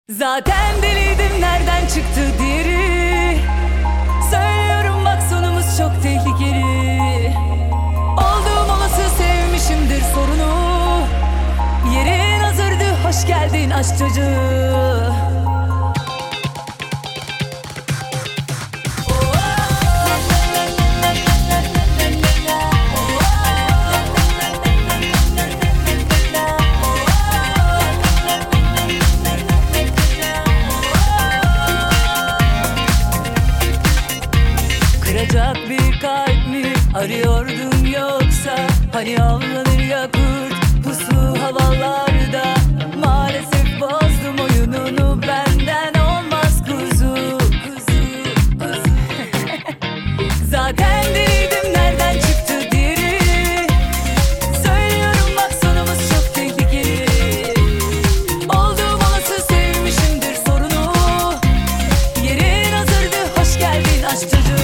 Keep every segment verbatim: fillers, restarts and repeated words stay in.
Zaten deliydim, nereden çıktı diri? Söylüyorum bak, sonumuz çok tehlikeli. Olduğum olası sevmişimdir sorunu. Yerin hazırdı, hoş geldin aşk çocuğu. Kıracak bir kalp mi arıyordun yoksa? Hani avlanır ya kurt puslu havalarda. Maalesef bozdum oyununu, benden olmaz kuzu, kuzu, kuzu. Zaten deliydim, nereden çıktı diri? Söylüyorum bak, sonumuz çok tehlikeli. Olduğum olası sevmişimdir sorunu. Yerin hazırdı, hoş geldin aşk çocuğu.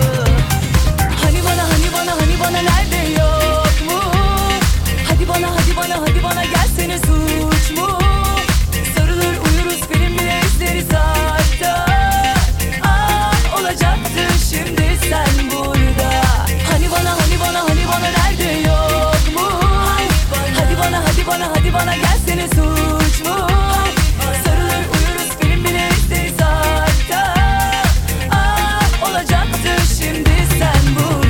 Hadi bana gelsene, suç mu? Sarılır uyuruz, film bile izleriz hatta. Aa, olacaktı şimdi sen burada. Hani bana, hani bana, hani bana nerede, yok mu? Hadi bana, hadi bana, hadi bana gelsene, suç mu? Sarılır uyuruz, film bile izleriz hatta. Aa, olacaktı şimdi sen burada.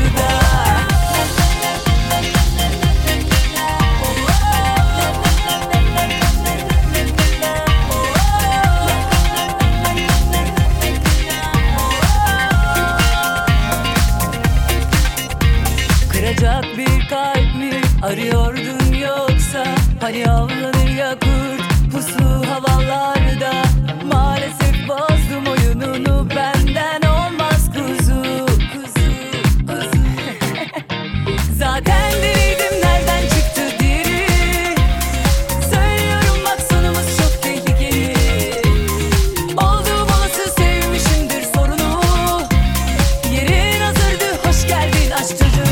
Kıracak bir kalp mi arıyordun yoksa? Hani avlanır ya kurt puslu havalarda. Maalesef bozdum oyununu, benden olmaz kuzu, kuzu, kuzu. Zaten deliydim, nereden çıktı diri? Söylüyorum bak, sonumuz çok tehlikeli. Olduğum olası sevmişimdir sorunu. Yerin hazırdı, hoş geldin aşk çocuğu.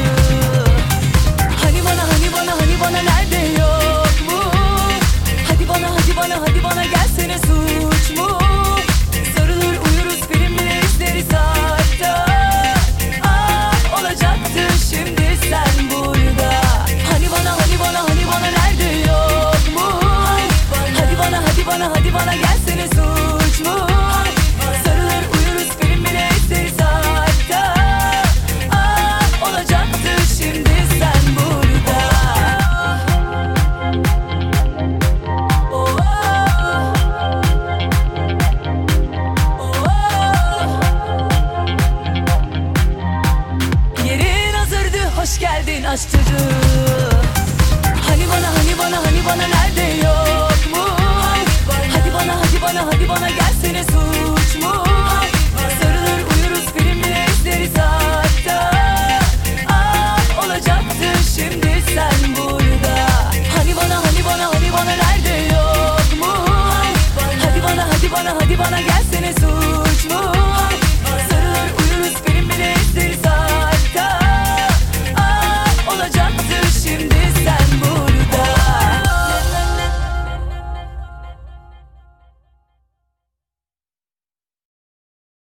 Bana nerede, yok mu? Hadi bana, hadi bana, hadi bana gelsene, suç mu? Sarılır uyuruz, film bile izleriz hatta. Aa, olacaktı şimdi sen burada. Hani bana, hani bana, hani bana nerede, yok mu? Hadi bana, hadi bana, hadi bana gelsene, suç mu? Sarılır uyuruz, film bile izleriz hatta. Aa, olacaktı şimdi sen burada. Hoş geldin aşk çocuğu. Hani bana, hani bana, hani bana nerede, yok mu? Hadi bana, hadi bana, hadi bana gelsene, suç mu? Sarılır uyuruz, film bile izleriz hatta. Aa, olacaktı şimdi sen burada. Hani bana, hani bana, hani bana nerede, yok mu? Hadi bana, hadi bana, hadi bana gel.